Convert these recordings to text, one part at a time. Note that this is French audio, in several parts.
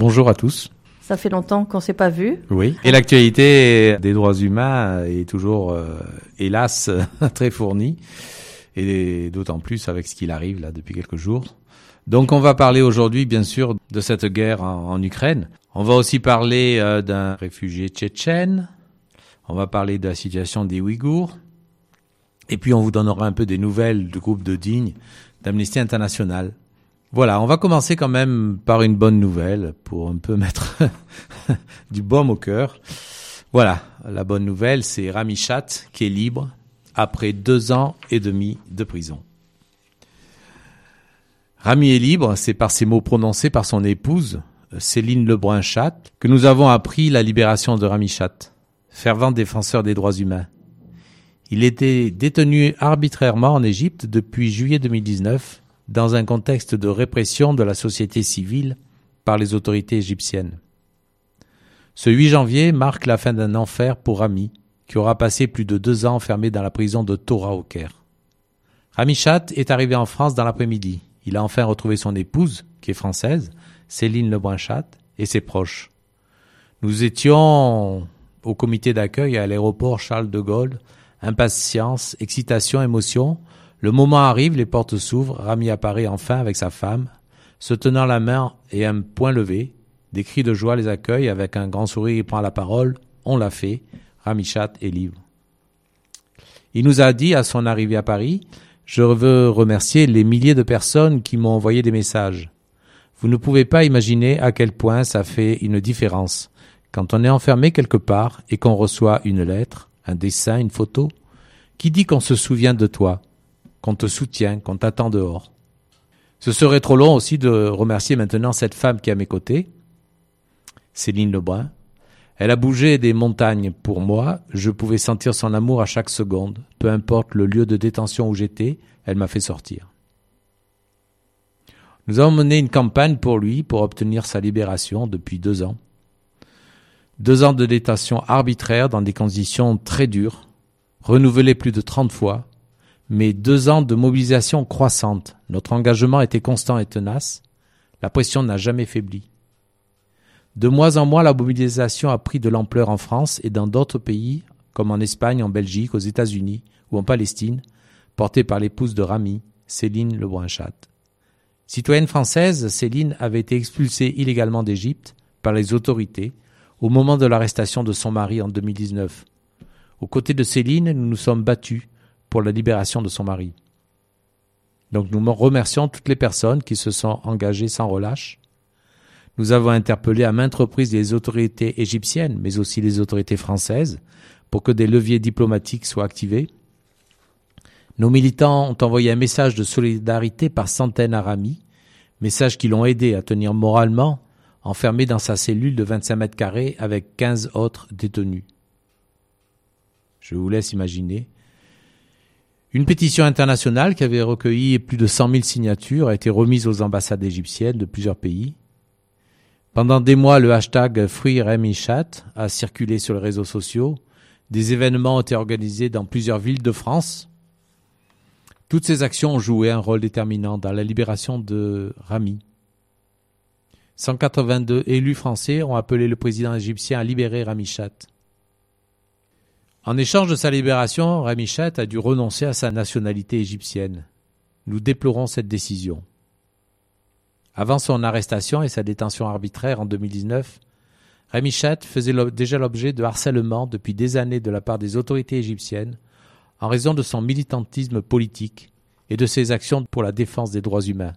Bonjour à tous. Ça fait longtemps qu'on ne s'est pas vu. Oui. Et l'actualité des droits humains est toujours, hélas, très fournie. Et d'autant plus avec ce qu'il arrive là depuis quelques jours. Donc on va parler aujourd'hui, bien sûr, de cette guerre en Ukraine. On va aussi parler d'un réfugié tchétchène. On va parler de la situation des Ouïghours. Et puis on vous donnera un peu des nouvelles du groupe de Digne d'Amnesty International. Voilà, on va commencer quand même par une bonne nouvelle pour un peu mettre du baume au cœur. Voilà, la bonne nouvelle, c'est Rami Chath qui est libre après 2 ans et demi de prison. Rami est libre, c'est par ces mots prononcés par son épouse, Céline Lebrun-Chath, que nous avons appris la libération de Rami Chath, fervent défenseur des droits humains. Il était détenu arbitrairement en Égypte depuis juillet 2019, dans un contexte de répression de la société civile par les autorités égyptiennes. Ce 8 janvier marque la fin d'un enfer pour Rami, qui aura passé plus de 2 ans enfermé dans la prison de Tora au Caire. Rami Chath est arrivé en France dans l'après-midi. Il a enfin retrouvé son épouse, qui est française, Céline Lebrun-Chath, et ses proches. Nous étions au comité d'accueil à l'aéroport Charles de Gaulle. Impatience, excitation, émotion. Le moment arrive, les portes s'ouvrent, Rami apparaît enfin avec sa femme, se tenant la main et un poing levé. Des cris de joie les accueillent, avec un grand sourire, il prend la parole. On l'a fait, Rami Chath est libre. Il nous a dit à son arrivée à Paris, « Je veux remercier les milliers de personnes qui m'ont envoyé des messages. Vous ne pouvez pas imaginer à quel point ça fait une différence quand on est enfermé quelque part et qu'on reçoit une lettre, un dessin, une photo, qui dit qu'on se souvient de toi, qu'on te soutient, qu'on t'attend dehors. Ce serait trop long aussi de remercier maintenant cette femme qui est à mes côtés, Céline Lebrun. Elle a bougé des montagnes pour moi, je pouvais sentir son amour à chaque seconde. Peu importe le lieu de détention où j'étais, elle m'a fait sortir. Nous avons mené une campagne pour lui, pour obtenir sa libération depuis 2 ans. 2 ans de détention arbitraire dans des conditions très dures, renouvelées plus de 30 fois, mais 2 ans de mobilisation croissante. Notre engagement était constant et tenace. La pression n'a jamais faibli. De mois en mois, la mobilisation a pris de l'ampleur en France et dans d'autres pays, comme en Espagne, en Belgique, aux États-Unis ou en Palestine, portée par l'épouse de Rami, Céline Lebrun-Chath. Citoyenne française, Céline avait été expulsée illégalement d'Égypte par les autorités au moment de l'arrestation de son mari en 2019. Aux côtés de Céline, nous nous sommes battus pour la libération de son mari. Donc nous remercions toutes les personnes qui se sont engagées sans relâche. Nous avons interpellé à maintes reprises les autorités égyptiennes, mais aussi les autorités françaises, pour que des leviers diplomatiques soient activés. Nos militants ont envoyé un message de solidarité par centaines à Rami, message qui l'ont aidé à tenir moralement, enfermé dans sa cellule de 25 mètres carrés avec 15 autres détenus. Je vous laisse imaginer. Une pétition internationale qui avait recueilli plus de 100 000 signatures a été remise aux ambassades égyptiennes de plusieurs pays. Pendant des mois, le hashtag Free Rami Chath a circulé sur les réseaux sociaux. Des événements ont été organisés dans plusieurs villes de France. Toutes ces actions ont joué un rôle déterminant dans la libération de Rami. 182 élus français ont appelé le président égyptien à libérer Rami Chath. En échange de sa libération, Rami Chath a dû renoncer à sa nationalité égyptienne. Nous déplorons cette décision. Avant son arrestation et sa détention arbitraire en 2019, Rami Chath faisait déjà l'objet de harcèlement depuis des années de la part des autorités égyptiennes en raison de son militantisme politique et de ses actions pour la défense des droits humains.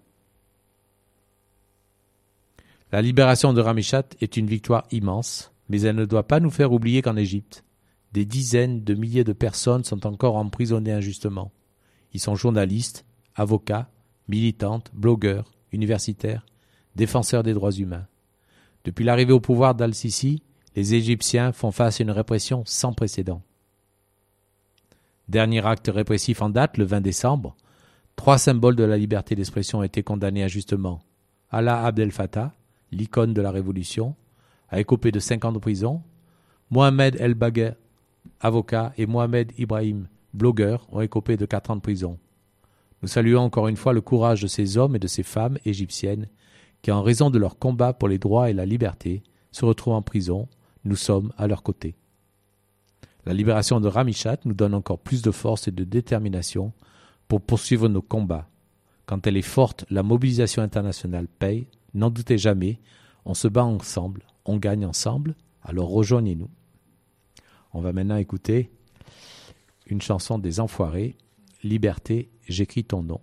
La libération de Rami Chath est une victoire immense, mais elle ne doit pas nous faire oublier qu'en Égypte, des dizaines de milliers de personnes sont encore emprisonnées injustement. Ils sont journalistes, avocats, militantes, blogueurs, universitaires, défenseurs des droits humains. Depuis l'arrivée au pouvoir d'Al-Sisi, les Égyptiens font face à une répression sans précédent. Dernier acte répressif en date, le 20 décembre, 3 symboles de la liberté d'expression ont été condamnés injustement. Alaa Abdel Fattah, l'icône de la Révolution, a écopé de 5 ans de prison. Mohamed El-Baguer, avocat, et Mohamed Ibrahim, blogueur, ont écopé de 4 ans de prison. Nous saluons encore une fois le courage de ces hommes et de ces femmes égyptiennes qui, en raison de leur combat pour les droits et la liberté, se retrouvent en prison. Nous sommes à leur côté. La libération de Ramichat nous donne encore plus de force et de détermination pour poursuivre nos combats. Quand elle est forte, la mobilisation internationale paye. N'en doutez jamais, on se bat ensemble, on gagne ensemble, alors rejoignez-nous. On va maintenant écouter une chanson des Enfoirés, Liberté, j'écris ton nom.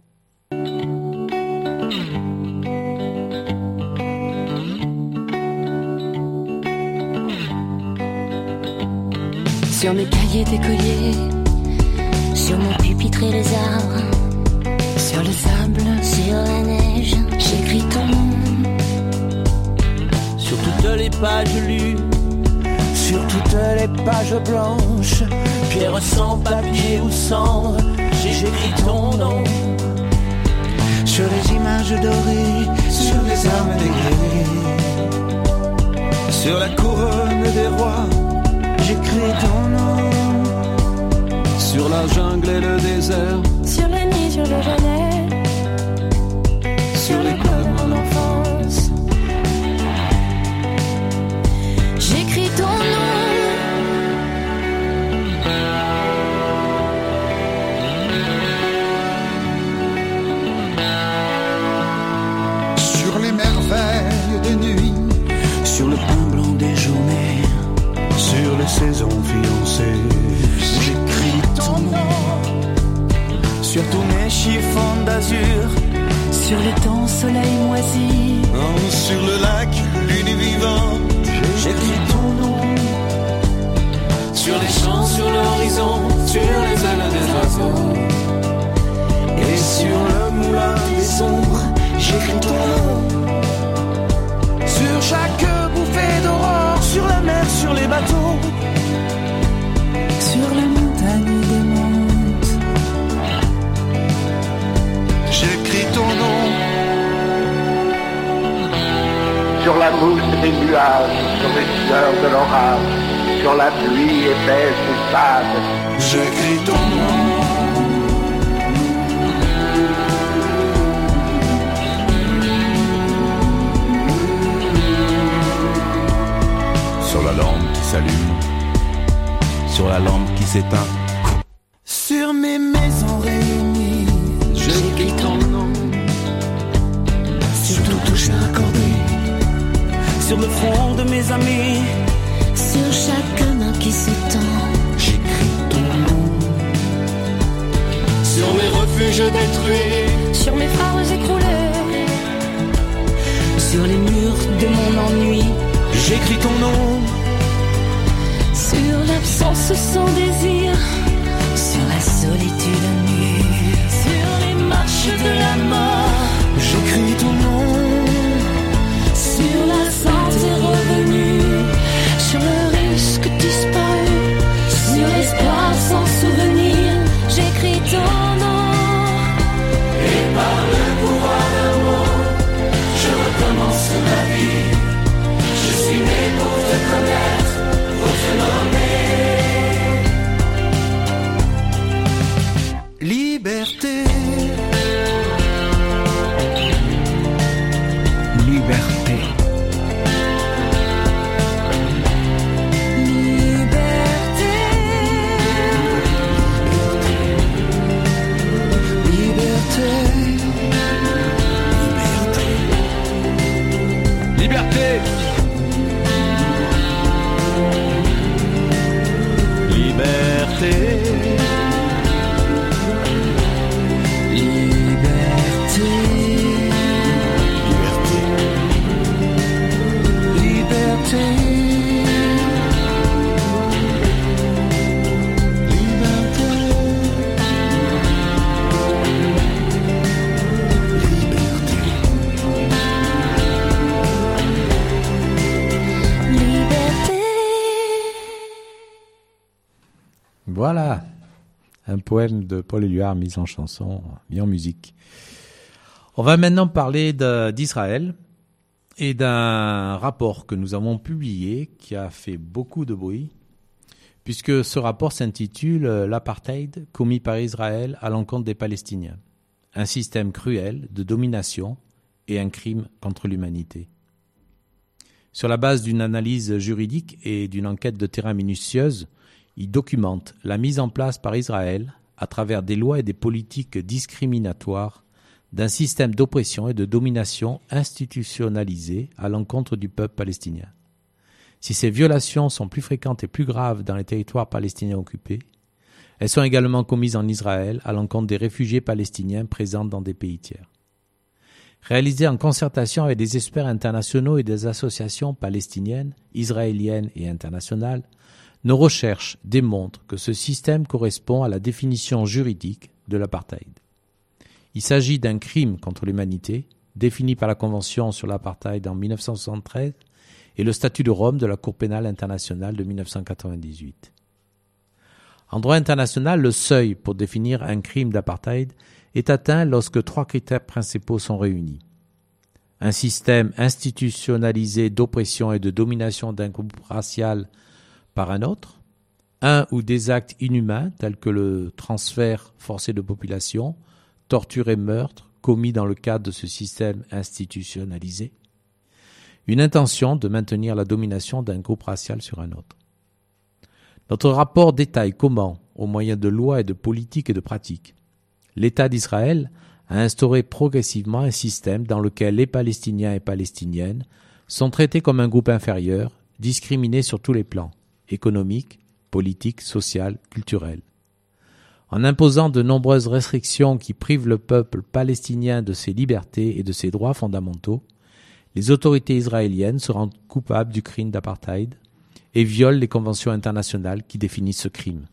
Sur mes cahiers d'écolier, sur mon pupitre et les arbres, sur le sable, sur la neige, j'écris ton nom. Sur toutes les pages lues, sur toutes les pages blanches, pierre sans papier ou cendre, j'écris ton nom. Sur les images dorées, sur les armes des guerriers, sur la couronne des rois, j'écris ton nom. Sur la jungle et le désert, Sur la nuit, sur le Genève, sur les coins de mon enfance, j'écris ton nom. Sur les merveilles des nuits, sur le pain blanc des journées, sur les saisons fiancées, J'écris ton nom. Sur tous mes chiffons d'azur, Sur le temps soleil moisi, sur le lac, l'uni vivant, j'écris ton nom. Sur les champs, sur l'horizon, sur les ailes des oiseaux, et sur le moulin des ombres, j'écris ton nom. sur chaque bouffée d'aurore, sur la mer, sur les bateaux, sur la montagne des montes, j'écris ton nom. Sur la mousse des nuages, sur les sueurs de l'orage, sur la pluie épaisse et sale, J'écris ton nom. sur la lampe qui s'allume, sur la lampe qui s'éteint, Sur mes maisons réunies, J'écris ton nom. sur tout touche accordé, Sur le front de mes amis, sur chaque main qui se tend, j'écris ton nom. sur mes refuges détruits, sur mes phares écroulés, sur les murs de mon ennui, j'écris ton nom. sur l'absence sans désir, sur la solitude nue, sur les marches de la mort, J'écris ton nom. sur la santé revenue, sur le risque disparu, sur l'espoir sans souvenir, j'écris ton nom. Et par le pouvoir d'un mot, je recommence ma vie. Je suis né pour te connaître, pour te nommer. Liberté. Liberté. Liberté, liberté, liberté, Voilà, un poème de Paul Éluard mis en chanson, mis en musique. On va maintenant parler d'Israël et d'un rapport que nous avons publié qui a fait beaucoup de bruit, puisque ce rapport s'intitule « L'apartheid commis par Israël à l'encontre des Palestiniens ». Un système cruel de domination et un crime contre l'humanité. Sur la base d'une analyse juridique et d'une enquête de terrain minutieuse, il documente la mise en place par Israël, à travers des lois et des politiques discriminatoires, d'un système d'oppression et de domination institutionnalisé à l'encontre du peuple palestinien. Si ces violations sont plus fréquentes et plus graves dans les territoires palestiniens occupés, elles sont également commises en Israël à l'encontre des réfugiés palestiniens présents dans des pays tiers. Réalisées en concertation avec des experts internationaux et des associations palestiniennes, israéliennes et internationales, nos recherches démontrent que ce système correspond à la définition juridique de l'apartheid. Il s'agit d'un crime contre l'humanité, défini par la Convention sur l'apartheid en 1973 et le statut de Rome de la Cour pénale internationale de 1998. En droit international, le seuil pour définir un crime d'apartheid est atteint lorsque 3 critères principaux sont réunis. Un système institutionnalisé d'oppression et de domination d'un groupe racial par un autre, un ou des actes inhumains tels que le transfert forcé de population, torture et meurtre commis dans le cadre de ce système institutionnalisé, une intention de maintenir la domination d'un groupe racial sur un autre. Notre rapport détaille comment, au moyen de lois et de politiques et de pratiques, l'État d'Israël a instauré progressivement un système dans lequel les Palestiniens et Palestiniennes sont traités comme un groupe inférieur, discriminés sur tous les plans, économique, politique, social, culturel. En imposant de nombreuses restrictions qui privent le peuple palestinien de ses libertés et de ses droits fondamentaux, les autorités israéliennes se rendent coupables du crime d'apartheid et violent les conventions internationales qui définissent ce crime.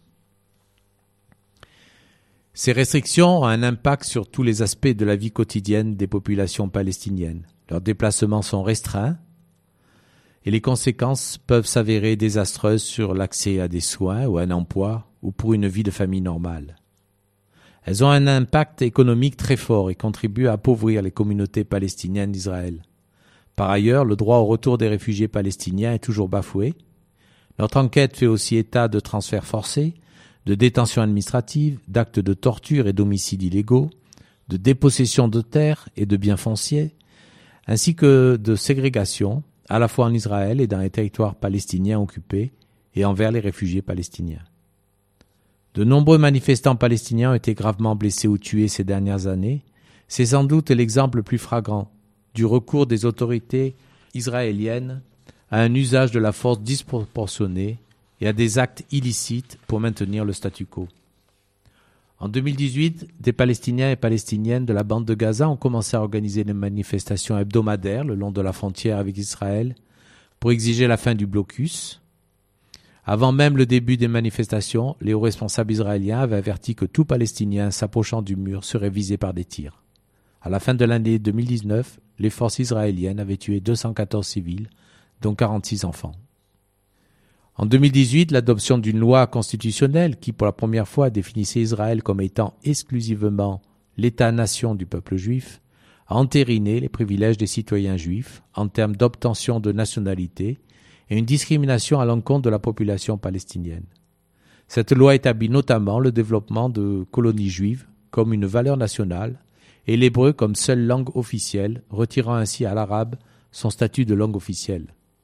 Ces restrictions ont un impact sur tous les aspects de la vie quotidienne des populations palestiniennes. Leurs déplacements sont restreints et les conséquences peuvent s'avérer désastreuses sur l'accès à des soins ou à un emploi ou pour une vie de famille normale. Elles ont un impact économique très fort et contribuent à appauvrir les communautés palestiniennes d'Israël. Par ailleurs, le droit au retour des réfugiés palestiniens est toujours bafoué. Notre enquête fait aussi état de transferts forcés, de détention administrative, d'actes de torture et d'homicides illégaux, de dépossession de terres et de biens fonciers, ainsi que de ségrégation, à la fois en Israël et dans les territoires palestiniens occupés et envers les réfugiés palestiniens. De nombreux manifestants palestiniens ont été gravement blessés ou tués ces dernières années. C'est sans doute l'exemple le plus flagrant du recours des autorités israéliennes à un usage de la force disproportionné et à des actes illicites pour maintenir le statu quo. En 2018, des Palestiniens et Palestiniennes de la bande de Gaza ont commencé à organiser des manifestations hebdomadaires le long de la frontière avec Israël pour exiger la fin du blocus. Avant même le début des manifestations, les hauts responsables israéliens avaient averti que tout Palestinien s'approchant du mur serait visé par des tirs. À la fin de l'année 2019, les forces israéliennes avaient tué 214 civils, dont 46 enfants. En 2018, l'adoption d'une loi constitutionnelle qui, pour la première fois, définissait Israël comme étant exclusivement l'État-nation du peuple juif, a entériné les privilèges des citoyens juifs en termes d'obtention de nationalité et une discrimination à l'encontre de la population palestinienne. Cette loi établit notamment le développement de colonies juives comme une valeur nationale et l'hébreu comme seule langue officielle, retirant ainsi à l'arabe son statut de langue officielle.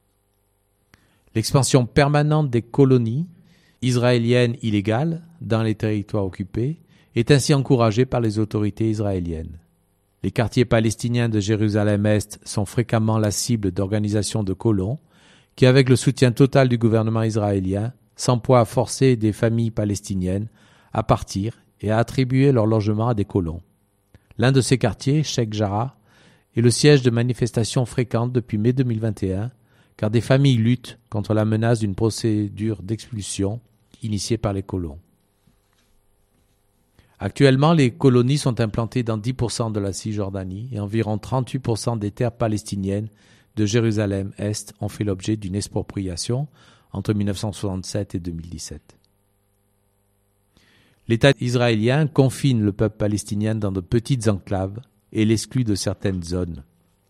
L'expansion permanente des colonies israéliennes illégales dans les territoires occupés est ainsi encouragée par les autorités israéliennes. Les quartiers palestiniens de Jérusalem-Est sont fréquemment la cible d'organisations de colons qui, avec le soutien total du gouvernement israélien, s'emploient à forcer des familles palestiniennes à partir et à attribuer leur logement à des colons. L'un de ces quartiers, Sheikh Jarrah, est le siège de manifestations fréquentes depuis mai 2021, car des familles luttent contre la menace d'une procédure d'expulsion initiée par les colons. Actuellement, les colonies sont implantées dans 10% de la Cisjordanie et environ 38% des terres palestiniennes de Jérusalem-Est ont fait l'objet d'une expropriation entre 1967 et 2017. L'État israélien confine le peuple palestinien dans de petites enclaves et l'exclut de certaines zones.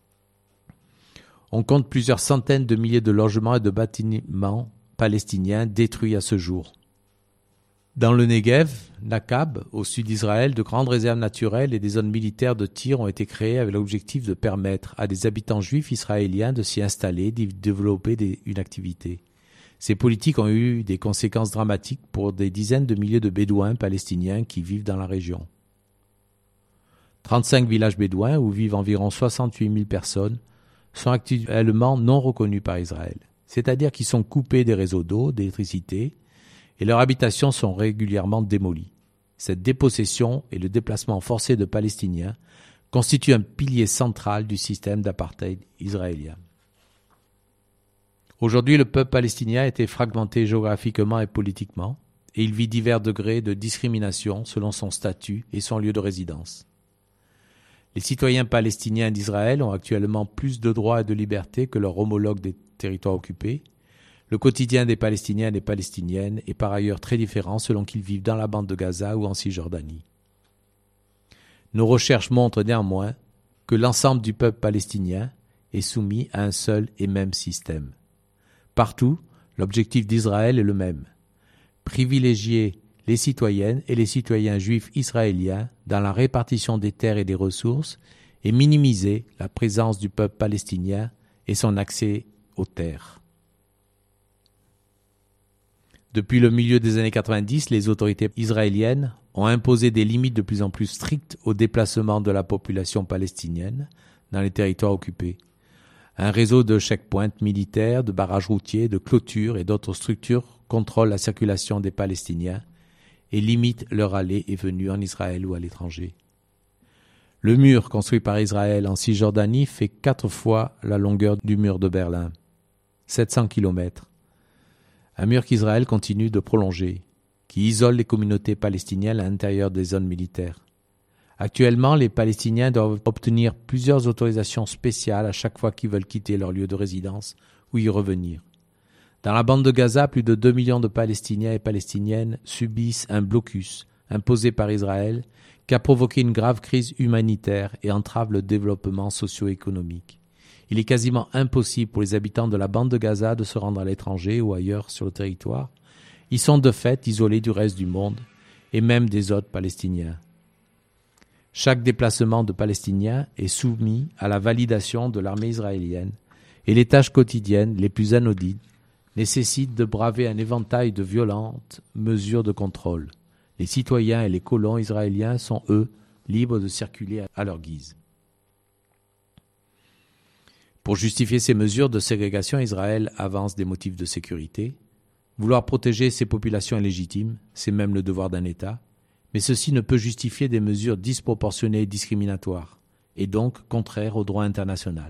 On compte plusieurs centaines de milliers de logements et de bâtiments palestiniens détruits à ce jour. Dans le Negev, Nakab, au sud d'Israël, de grandes réserves naturelles et des zones militaires de tir ont été créées avec l'objectif de permettre à des habitants juifs israéliens de s'y installer, d'y développer une activité. Ces politiques ont eu des conséquences dramatiques pour des dizaines de milliers de Bédouins palestiniens qui vivent dans la région. 35 villages bédouins où vivent environ 68 000 personnes sont actuellement non reconnus par Israël, c'est-à-dire qu'ils sont coupés des réseaux d'eau, d'électricité, et leurs habitations sont régulièrement démolies. Cette dépossession et le déplacement forcé de Palestiniens constituent un pilier central du système d'apartheid israélien. Aujourd'hui, le peuple palestinien a été fragmenté géographiquement et politiquement, et il vit divers degrés de discrimination selon son statut et son lieu de résidence. Les citoyens palestiniens d'Israël ont actuellement plus de droits et de libertés que leurs homologues des territoires occupés. Le quotidien des Palestiniens et des Palestiniennes est par ailleurs très différent selon qu'ils vivent dans la bande de Gaza ou en Cisjordanie. Nos recherches montrent néanmoins que l'ensemble du peuple palestinien est soumis à un seul et même système. Partout, l'objectif d'Israël est le même: privilégier les citoyennes et les citoyens juifs israéliens dans la répartition des terres et des ressources et minimiser la présence du peuple palestinien et son accès aux terres. Depuis le milieu des années 90, les autorités israéliennes ont imposé des limites de plus en plus strictes au déplacement de la population palestinienne dans les territoires occupés. Un réseau de checkpoints militaires, de barrages routiers, de clôtures et d'autres structures contrôlent la circulation des Palestiniens et limitent leur allée et venue en Israël ou à l'étranger. Le mur construit par Israël en Cisjordanie fait 4 fois la longueur du mur de Berlin, 700 km. Un mur qu'Israël continue de prolonger, qui isole les communautés palestiniennes à l'intérieur des zones militaires. Actuellement, les Palestiniens doivent obtenir plusieurs autorisations spéciales à chaque fois qu'ils veulent quitter leur lieu de résidence ou y revenir. Dans la bande de Gaza, plus de 2 millions de Palestiniens et Palestiniennes subissent un blocus imposé par Israël qui a provoqué une grave crise humanitaire et entrave le développement socio-économique. Il est quasiment impossible pour les habitants de la bande de Gaza de se rendre à l'étranger ou ailleurs sur le territoire. Ils sont de fait isolés du reste du monde et même des autres Palestiniens. Chaque déplacement de Palestiniens est soumis à la validation de l'armée israélienne et les tâches quotidiennes les plus anodines nécessitent de braver un éventail de violentes mesures de contrôle. Les citoyens et les colons israéliens sont, eux, libres de circuler à leur guise. Pour justifier ces mesures de ségrégation, Israël avance des motifs de sécurité. Vouloir protéger ces populations est légitime, c'est même le devoir d'un État, mais ceci ne peut justifier des mesures disproportionnées et discriminatoires, et donc contraires au droit international.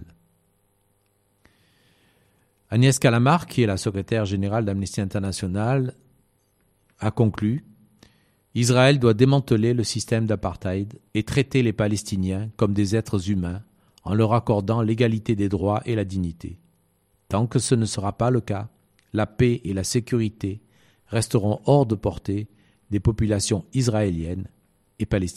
Agnès Callamard, qui est la secrétaire générale d'Amnesty International, a conclu « Israël doit démanteler le système d'apartheid et traiter les Palestiniens comme des êtres humains en leur accordant l'égalité des droits et la dignité. Tant que ce ne sera pas le cas, la paix et la sécurité resteront hors de portée des populations israéliennes et palestiniennes. »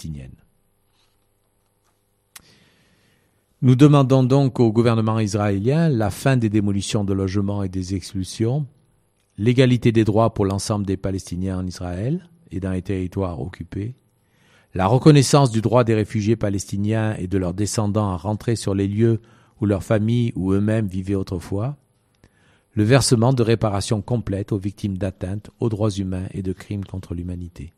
Nous demandons donc au gouvernement israélien la fin des démolitions de logements et des expulsions, l'égalité des droits pour l'ensemble des Palestiniens en Israël et dans les territoires occupés, la reconnaissance du droit des réfugiés palestiniens et de leurs descendants à rentrer sur les lieux où leurs familles ou eux-mêmes vivaient autrefois, le versement de réparations complètes aux victimes d'atteintes aux droits humains et de crimes contre l'humanité.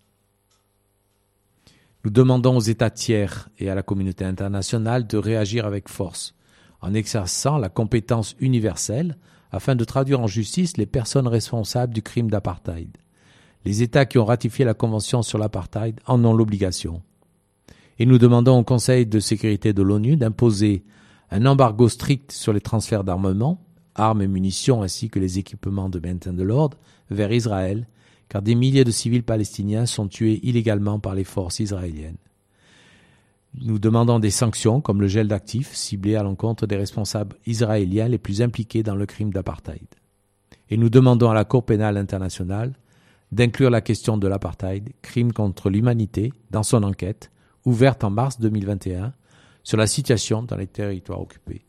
Nous demandons aux États tiers et à la communauté internationale de réagir avec force, en exerçant la compétence universelle afin de traduire en justice les personnes responsables du crime d'apartheid. Les États qui ont ratifié la Convention sur l'apartheid en ont l'obligation. Et nous demandons au Conseil de sécurité de l'ONU d'imposer un embargo strict sur les transferts d'armement, armes et munitions ainsi que les équipements de maintien de l'ordre vers Israël, car des milliers de civils palestiniens sont tués illégalement par les forces israéliennes. Nous demandons des sanctions comme le gel d'actifs ciblés à l'encontre des responsables israéliens les plus impliqués dans le crime d'apartheid. Et nous demandons à la Cour pénale internationale d'inclure la question de l'apartheid, crime contre l'humanité, dans son enquête, ouverte en mars 2021, sur la situation dans les territoires occupés.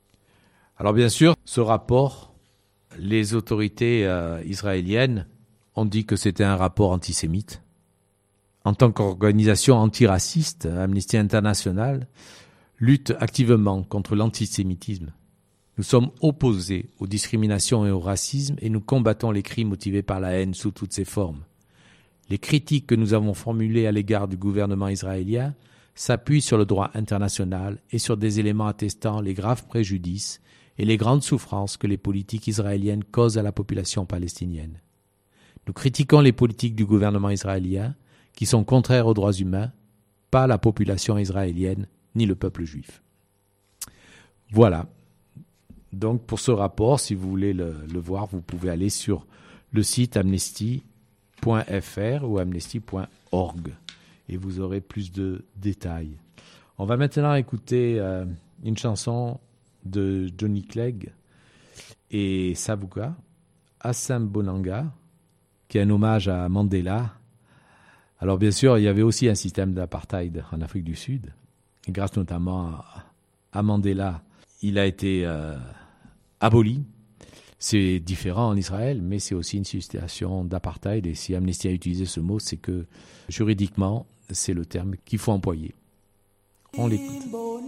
Alors bien sûr, ce rapport, les autorités israéliennes on dit que c'était un rapport antisémite. En tant qu'organisation antiraciste, Amnesty International lutte activement contre l'antisémitisme. Nous sommes opposés aux discriminations et au racisme et nous combattons les crimes motivés par la haine sous toutes ses formes. Les critiques que nous avons formulées à l'égard du gouvernement israélien s'appuient sur le droit international et sur des éléments attestant les graves préjudices et les grandes souffrances que les politiques israéliennes causent à la population palestinienne. Nous critiquons les politiques du gouvernement israélien qui sont contraires aux droits humains, pas la population israélienne ni le peuple juif. Voilà. Donc pour ce rapport, si vous voulez le voir, vous pouvez aller sur le site amnesty.fr ou amnesty.org et vous aurez plus de détails. On va maintenant écouter une chanson de Johnny Clegg et Savuka, Assambonanga, qui est un hommage à Mandela. Alors bien sûr, il y avait aussi un système d'apartheid en Afrique du Sud. Et grâce notamment à Mandela, il a été aboli. C'est différent en Israël, mais c'est aussi une situation d'apartheid. Et si Amnesty a utilisé ce mot, c'est que juridiquement, c'est le terme qu'il faut employer. On l'écoute.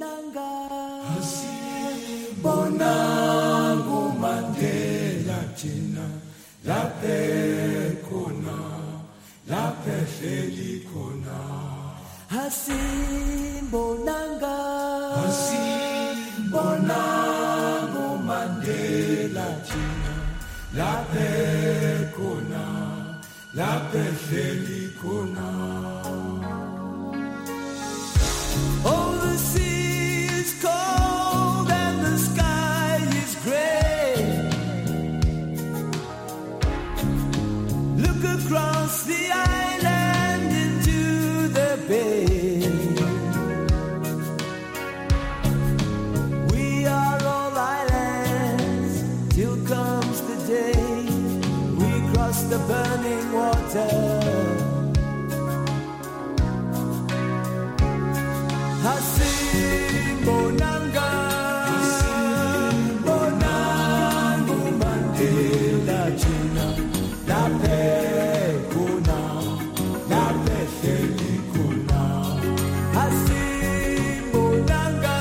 Oh, the sea is cold and the sky is gray. Look across the island into the bay. We are all islands till comes the day we cross the burning water. Bonanga, Bonango Mandela China, la pecuna, la pechelicuna. Bonanga,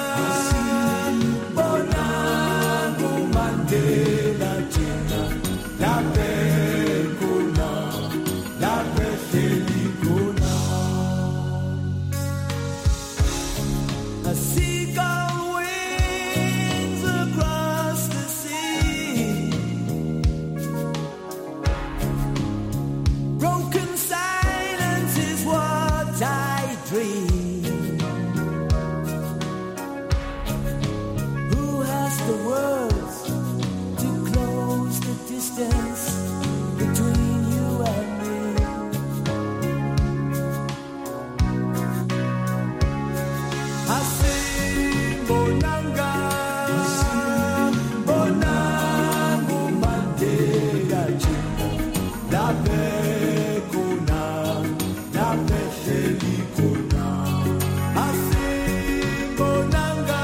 Bonango Mandela China, la pecuna, la pechelicuna. A seagull wings across the sea. Broken silence is what I dream. Who has the words to close the distance between you and me? Bonanga, Bonango Mandela China, la pecuna, la pechelicuna. Bonanga,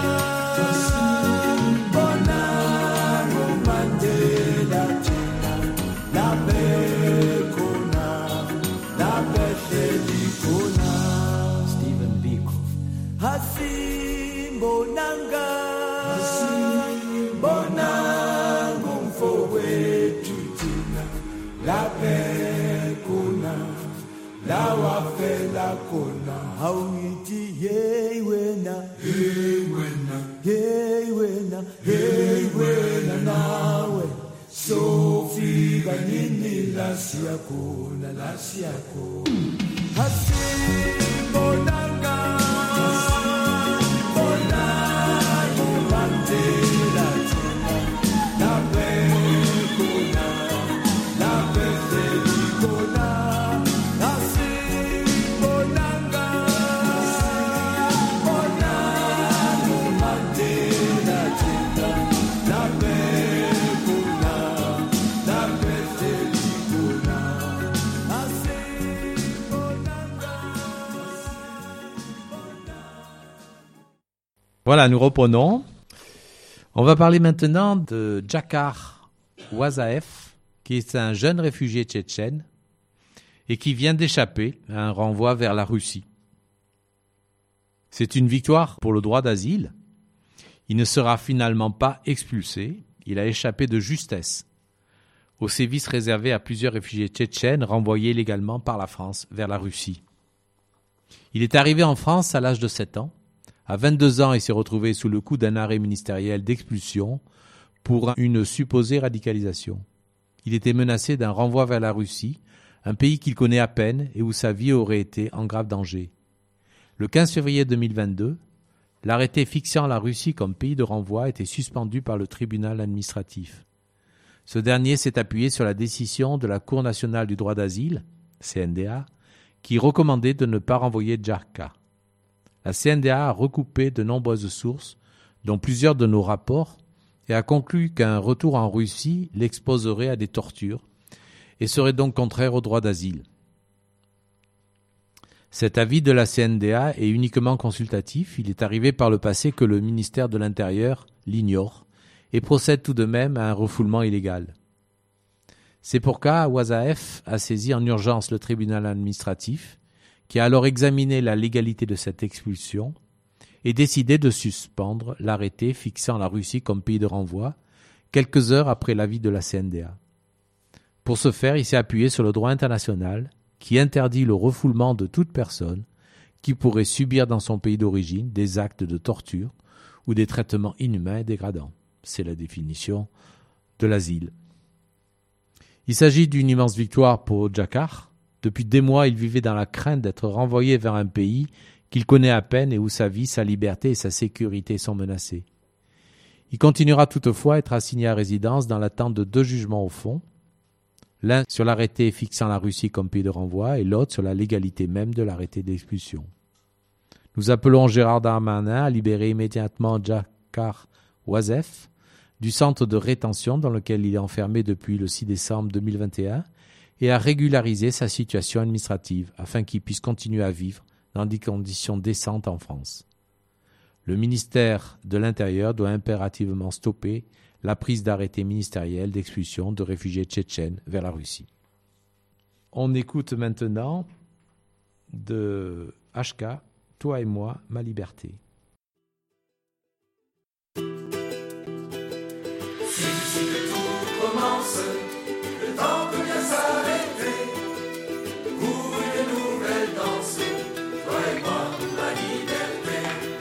Bonango Mandela China, la pecuna, la pechelicuna. Stephen Biko. Bonanga, Bonango mfowethu thina, la pekuna, la wafela khona. Awuyithi hey wena, hey wena, hey wena, hey wena nawe. Sofika nini la siyakhona, la siyakhona. Bonanga. Voilà, nous reprenons. On va parler maintenant de Djakar Wazaef, qui est un jeune réfugié tchétchène et qui vient d'échapper à un renvoi vers la Russie. C'est une victoire pour le droit d'asile. Il ne sera finalement pas expulsé. Il a échappé de justesse aux sévices réservés à plusieurs réfugiés tchétchènes renvoyés légalement par la France vers la Russie. Il est arrivé en France à l'âge de 7 ans. À 22 ans, il s'est retrouvé sous le coup d'un arrêt ministériel d'expulsion pour une supposée radicalisation. Il était menacé d'un renvoi vers la Russie, un pays qu'il connaît à peine et où sa vie aurait été en grave danger. Le 15 février 2022, l'arrêté fixant la Russie comme pays de renvoi a été suspendu par le tribunal administratif. Ce dernier s'est appuyé sur la décision de la Cour nationale du droit d'asile, CNDA, qui recommandait de ne pas renvoyer Djarka. La CNDA a recoupé de nombreuses sources, dont plusieurs de nos rapports, et a conclu qu'un retour en Russie l'exposerait à des tortures et serait donc contraire au droit d'asile. Cet avis de la CNDA est uniquement consultatif. Il est arrivé par le passé que le ministère de l'Intérieur l'ignore et procède tout de même à un refoulement illégal. C'est pourquoi Ouazaef a saisi en urgence le tribunal administratif, qui a alors examiné la légalité de cette expulsion et décidé de suspendre l'arrêté fixant la Russie comme pays de renvoi, quelques heures après l'avis de la CNDA. Pour ce faire, il s'est appuyé sur le droit international, qui interdit le refoulement de toute personne qui pourrait subir dans son pays d'origine des actes de torture ou des traitements inhumains et dégradants. C'est la définition de l'asile. Il s'agit d'une immense victoire pour Djakar. Depuis des mois, il vivait dans la crainte d'être renvoyé vers un pays qu'il connaît à peine et où sa vie, sa liberté et sa sécurité sont menacées. Il continuera toutefois à être assigné à résidence dans l'attente de 2 jugements au fond, l'un sur l'arrêté fixant la Russie comme pays de renvoi et l'autre sur la légalité même de l'arrêté d'expulsion. Nous appelons Gérald Darmanin à libérer immédiatement Djakar Ouazaef du centre de rétention dans lequel il est enfermé depuis le 6 décembre 2021 et à régulariser sa situation administrative afin qu'il puisse continuer à vivre dans des conditions décentes en France. Le ministère de l'Intérieur doit impérativement stopper la prise d'arrêté ministériel d'expulsion de réfugiés tchétchènes vers la Russie. On écoute maintenant de HK, Toi et moi, ma liberté. Si tout commence, le temps peut bien s'arrêter. Pour une nouvelle danse, toi et moi, ma liberté.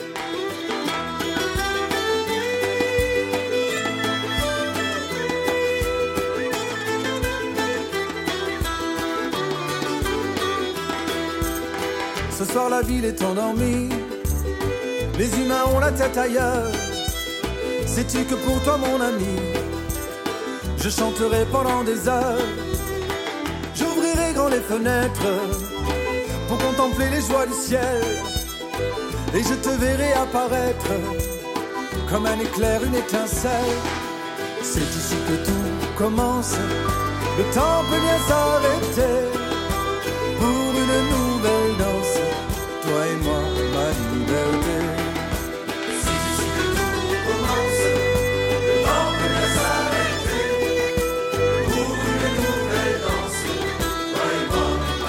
Ce soir la ville est endormie, les humains ont la tête ailleurs. Sais-tu que pour toi mon ami, je chanterai pendant des heures. J'ouvrirai grand les fenêtres pour contempler les joies du ciel. Et je te verrai apparaître comme un éclair, une étincelle. C'est ici que tout commence, le temps peut bien s'arrêter. Pour une nouvelle danse, toi et moi, ma liberté. C'est ici que tout commence, le temps peut bien s'arrêter. Pour une nouvelle danse, toi et moi,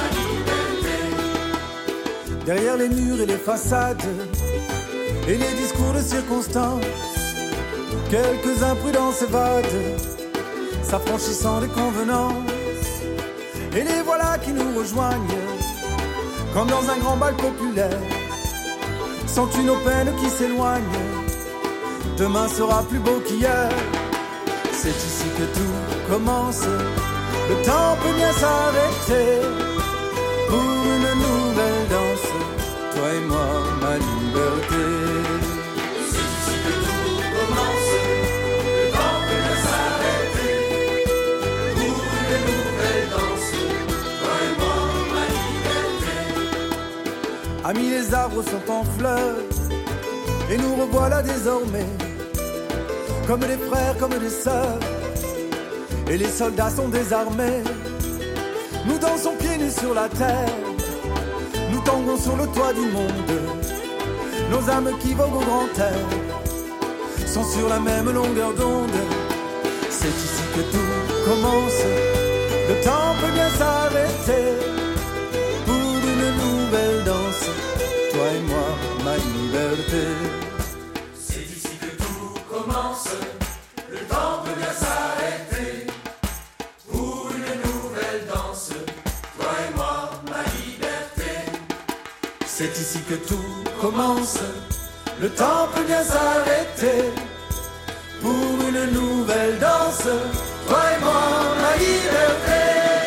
ma liberté. Derrière les murs et les façades, et les discours de circonstance, quelques imprudences évadent, s'affranchissant des convenances. Et les voilà qui nous rejoignent, comme dans un grand bal populaire. Sens-tu nos peines qui s'éloignent? Demain sera plus beau qu'hier. C'est ici que tout commence, le temps peut bien s'arrêter. Pour une nouvelle danse, toi et moi, ma liberté. C'est ici que tout commence, le temps peut bien s'arrêter. Pour une nouvelle danse, toi et moi, ma liberté. Amis, les arbres sont en fleurs, et nous revoilà désormais, comme des frères, comme des sœurs, et les soldats sont désarmés. Nous dansons pieds nus sur la terre, nous tanguons sur le toit du monde. Nos âmes qui voguent au grand air sont sur la même longueur d'onde. C'est ici que tout commence, le temps peut bien s'arrêter pour une nouvelle danse, toi et moi, ma liberté. C'est ici que tout commence, le temps peut bien s'arrêter pour une nouvelle danse, toi et moi, ma liberté. C'est ici que tout commence, le temps peut bien s'arrêter pour une nouvelle danse, toi et moi, ma liberté.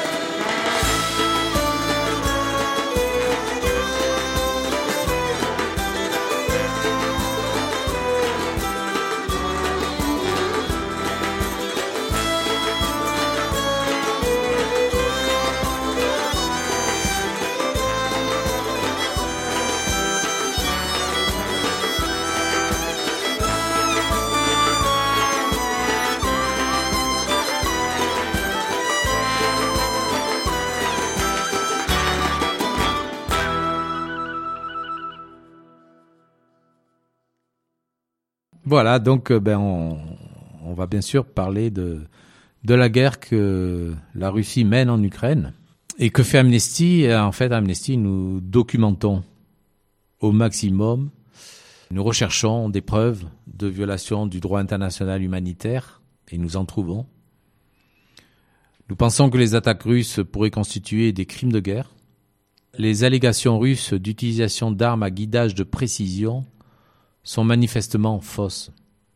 Voilà, donc on va bien sûr parler de la guerre que la Russie mène en Ukraine. Et que fait Amnesty ? En fait, Amnesty, nous documentons au maximum, nous recherchons des preuves de violation du droit international humanitaire, et nous en trouvons. Nous pensons que les attaques russes pourraient constituer des crimes de guerre. Les allégations russes d'utilisation d'armes à guidage de précision sont manifestement fausses.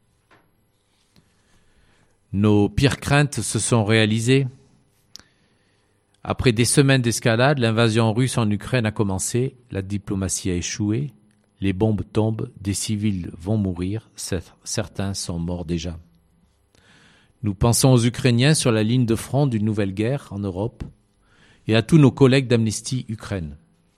Nos pires craintes se sont réalisées. Après des semaines d'escalade, l'invasion russe en Ukraine a commencé, la diplomatie a échoué, les bombes tombent, des civils vont mourir, certains sont morts déjà. Nous pensons aux Ukrainiens sur la ligne de front d'une nouvelle guerre en Europe et à tous nos collègues d'Amnesty Ukraine.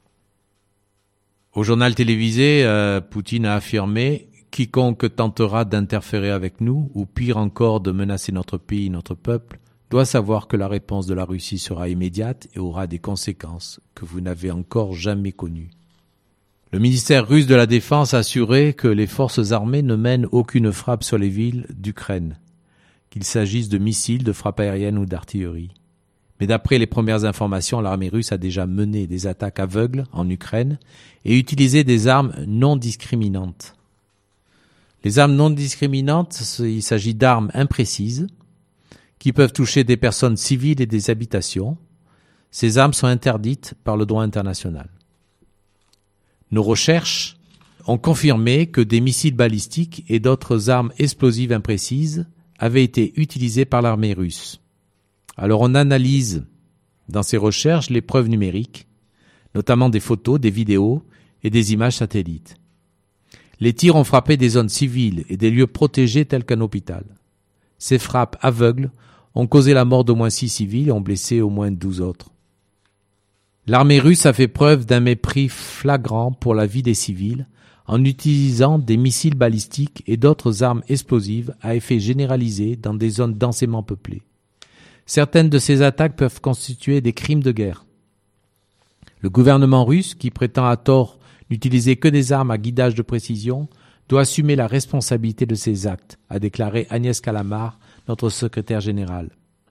Au journal télévisé, Poutine a affirmé « Quiconque tentera d'interférer avec nous, ou pire encore de menacer notre pays, notre peuple, doit savoir que la réponse de la Russie sera immédiate et aura des conséquences que vous n'avez encore jamais connues. » Le ministère russe de la Défense a assuré que les forces armées ne mènent aucune frappe sur les villes d'Ukraine, qu'il s'agisse de missiles, de frappes aériennes ou d'artillerie. Mais d'après les premières informations, l'armée russe a déjà mené des attaques aveugles en Ukraine et utilisé des armes non discriminantes. Les armes non discriminantes, il s'agit d'armes imprécises qui peuvent toucher des personnes civiles et des habitations. Ces armes sont interdites par le droit international. Nos recherches ont confirmé que des missiles balistiques et d'autres armes explosives imprécises avaient été utilisées par l'armée russe. Alors on analyse dans ces recherches les preuves numériques, notamment des photos, des vidéos et des images satellites. Les tirs ont frappé des zones civiles et des lieux protégés tels qu'un hôpital. Ces frappes aveugles ont causé la mort d'au moins 6 civils et ont blessé au moins 12 autres. L'armée russe a fait preuve d'un mépris flagrant pour la vie des civils en utilisant des missiles balistiques et d'autres armes explosives à effet généralisé dans des zones densément peuplées. Certaines de ces attaques peuvent constituer des crimes de guerre. Le gouvernement russe, qui prétend à tort n'utiliser que des armes à guidage de précision, doit assumer la responsabilité de ces actes, a déclaré Agnès Callamard, notre secrétaire générale.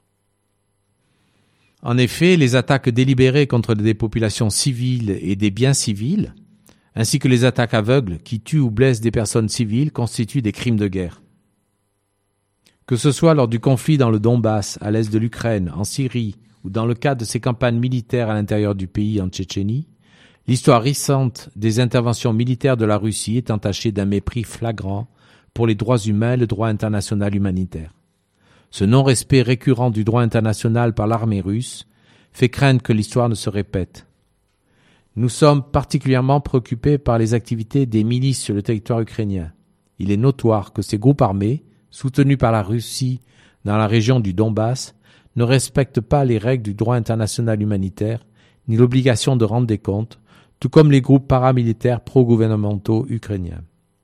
En effet, les attaques délibérées contre des populations civiles et des biens civils, ainsi que les attaques aveugles qui tuent ou blessent des personnes civiles, constituent des crimes de guerre. Que ce soit lors du conflit dans le Donbass, à l'est de l'Ukraine, en Syrie, ou dans le cadre de ces campagnes militaires à l'intérieur du pays en Tchétchénie, l'histoire récente des interventions militaires de la Russie est entachée d'un mépris flagrant pour les droits humains et le droit international humanitaire. Ce non-respect récurrent du droit international par l'armée russe fait craindre que l'histoire ne se répète. Nous sommes particulièrement préoccupés par les activités des milices sur le territoire ukrainien. Il est notoire que ces groupes armés, soutenus par la Russie dans la région du Donbass, ne respectent pas les règles du droit international humanitaire, ni l'obligation de rendre des comptes, tout comme les groupes paramilitaires pro-gouvernementaux ukrainiens.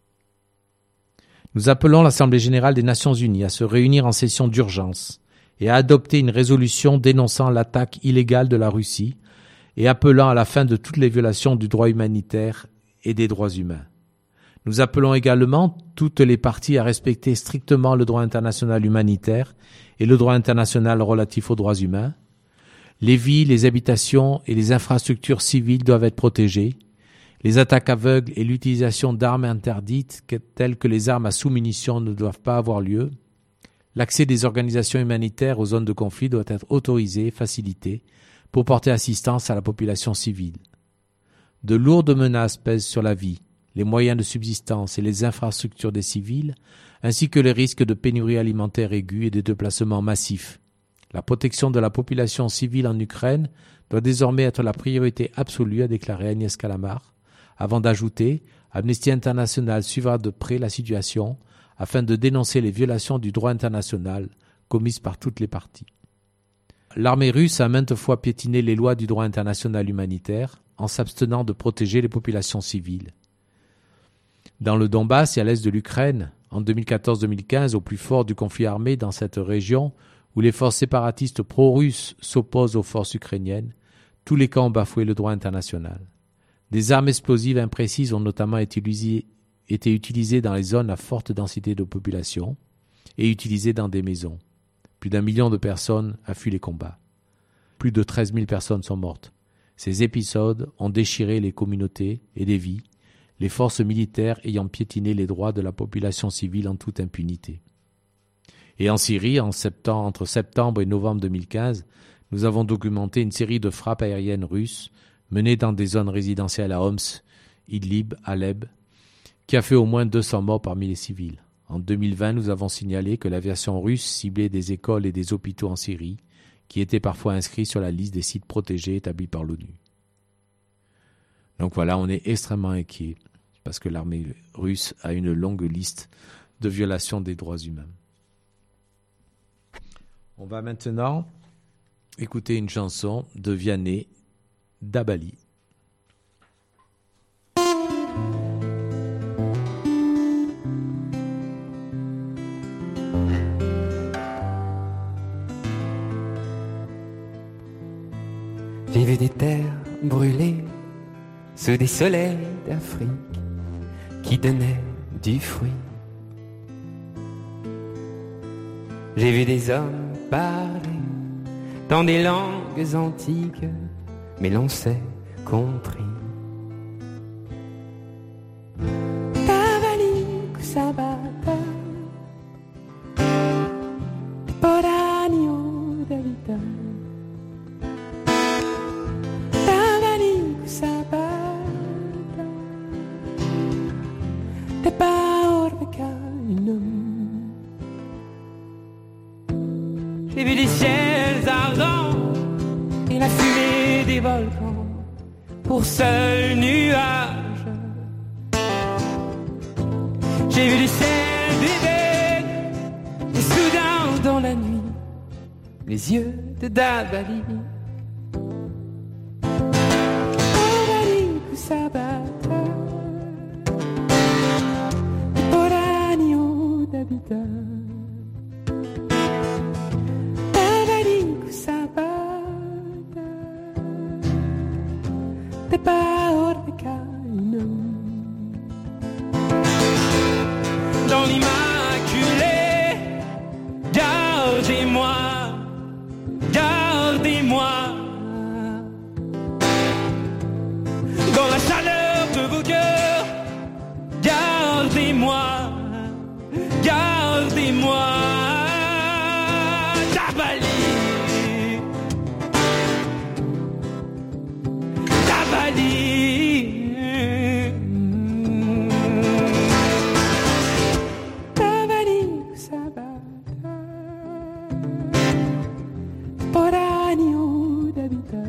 Nous appelons l'Assemblée générale des Nations unies à se réunir en session d'urgence et à adopter une résolution dénonçant l'attaque illégale de la Russie et appelant à la fin de toutes les violations du droit humanitaire et des droits humains. Nous appelons également toutes les parties à respecter strictement le droit international humanitaire et le droit international relatif aux droits humains. Les vies, les habitations et les infrastructures civiles doivent être protégées. Les attaques aveugles et l'utilisation d'armes interdites telles que les armes à sous-munitions ne doivent pas avoir lieu. L'accès des organisations humanitaires aux zones de conflit doit être autorisé et facilité pour porter assistance à la population civile. De lourdes menaces pèsent sur la vie, les moyens de subsistance et les infrastructures des civils, ainsi que les risques de pénurie alimentaire aiguë et de déplacements massifs. La protection de la population civile en Ukraine doit désormais être la priorité absolue, a déclaré Agnès Callamard, avant d'ajouter « Amnesty International suivra de près la situation afin de dénoncer les violations du droit international commises par toutes les parties ». L'armée russe a maintes fois piétiné les lois du droit international humanitaire en s'abstenant de protéger les populations civiles. Dans le Donbass et à l'est de l'Ukraine, en 2014-2015, au plus fort du conflit armé dans cette région, où les forces séparatistes pro-russes s'opposent aux forces ukrainiennes, tous les camps ont bafoué le droit international. Des armes explosives imprécises ont notamment été utilisées dans les zones à forte densité de population et utilisées dans des maisons. Plus d'1 million de personnes a fui les combats. Plus de 13 000 personnes sont mortes. Ces épisodes ont déchiré les communautés et des vies, les forces militaires ayant piétiné les droits de la population civile en toute impunité. Et en Syrie, entre septembre et novembre 2015, nous avons documenté une série de frappes aériennes russes menées dans des zones résidentielles à Homs, Idlib, Alep, qui a fait au moins 200 morts parmi les civils. En 2020, nous avons signalé que l'aviation russe ciblait des écoles et des hôpitaux en Syrie, qui étaient parfois inscrits sur la liste des sites protégés établis par l'ONU. Donc voilà, on est extrêmement inquiet, parce que l'armée russe a une longue liste de violations des droits humains. On va maintenant écouter une chanson de Vianney Dabali. J'ai vu des terres brûlées sous des soleils d'Afrique qui donnaient du fruit. J'ai vu des hommes parler dans des langues antiques, mais l'on s'est compris. Tavali kusabata, poranio davita. Tavali kusabata, te paorbecainum. J'ai vu les ciels ardents et la fumée des volcans pour seul nuage. J'ai vu les ciels bébés et soudain dans la nuit les yeux de Dabali. Dabali kusabata, poranio d'habita. Te paorbecainum. Dans l'immaculé, gardez-moi, gardez-moi. Dans la chaleur de vos cœurs, gardez-moi, gardez-moi. Dabali. Tavali kusabata, poranio d'habita.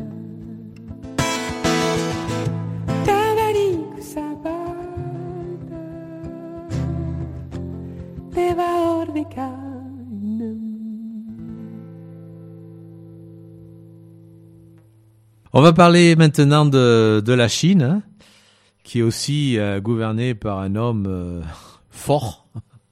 Tavali kusabata, te vaorbecainum. On va parler maintenant de la Chine, hein, qui est aussi gouvernée par un homme fort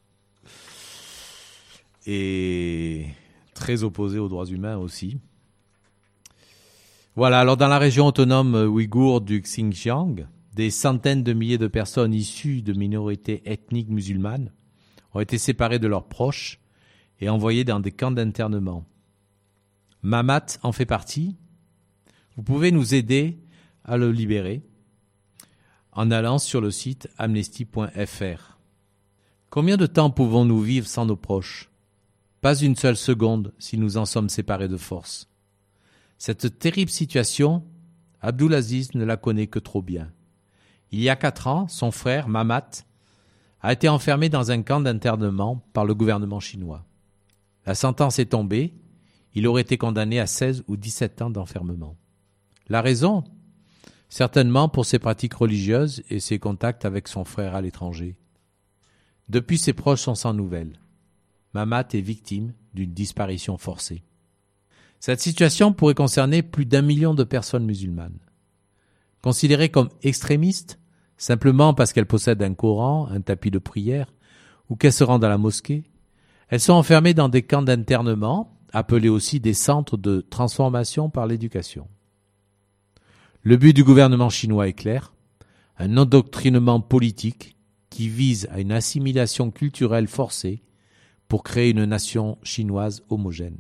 et très opposé aux droits humains aussi. Voilà, alors dans la région autonome ouïghour du Xinjiang, des centaines de milliers de personnes issues de minorités ethniques musulmanes ont été séparées de leurs proches et envoyées dans des camps d'internement. Mahamat en fait partie. Vous pouvez nous aider à le libérer en allant sur le site amnesty.fr. Combien de temps pouvons-nous vivre sans nos proches ? Pas une seule seconde si nous en sommes séparés de force. Cette terrible situation, Abdulaziz ne la connaît que trop bien. Il y a 4 ans, son frère, Mahamat, a été enfermé dans un camp d'internement par le gouvernement chinois. La sentence est tombée, il aurait été condamné à 16 ou 17 ans d'enfermement. La raison ? Certainement pour ses pratiques religieuses et ses contacts avec son frère à l'étranger. Depuis, ses proches sont sans nouvelles. Mahamat est victime d'une disparition forcée. Cette situation pourrait concerner plus d'1 million de personnes musulmanes. Considérées comme extrémistes, simplement parce qu'elles possèdent un Coran, un tapis de prière, ou qu'elles se rendent à la mosquée, elles sont enfermées dans des camps d'internement, appelés aussi des centres de transformation par l'éducation. Le but du gouvernement chinois est clair, un endoctrinement politique qui vise à une assimilation culturelle forcée pour créer une nation chinoise homogène.